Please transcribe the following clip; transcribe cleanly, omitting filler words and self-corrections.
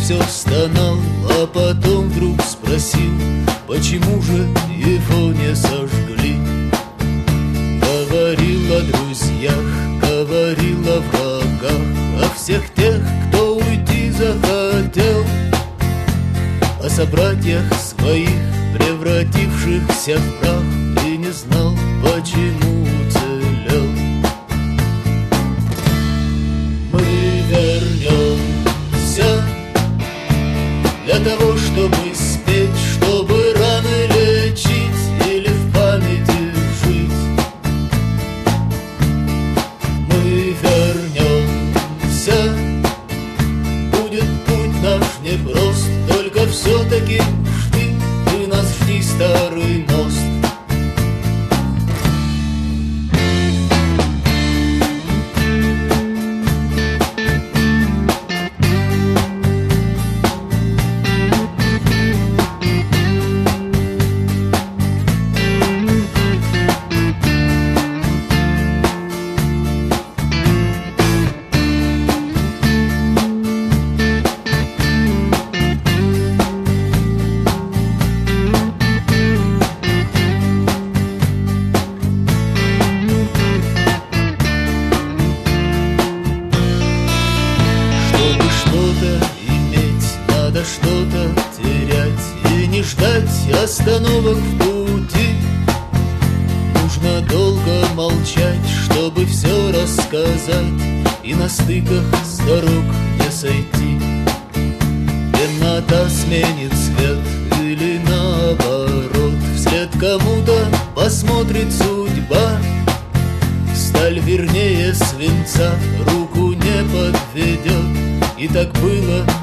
все стонал, а потом вдруг спросил, почему же его не сожгли. Говорил о друзьях, говорил о врагах, о всех тех, кто уйти захотел, о собратьях своих, превратившихся в прах, и не знал, почему уцелел. Мы вернемся для того, чтобы спеть, чтобы раны лечить или в памяти жить. Мы вернемся, будет путь наш непрост, только все-таки жди, ты нас жди, старый мост. Что-то терять и не ждать остановок в пути. Нужно долго молчать, чтобы все рассказать, и на стыках с дорог не сойти. Темнота сменит свет или наоборот, вслед кому-то посмотрит судьба. Сталь вернее свинца руку не подведет, и так было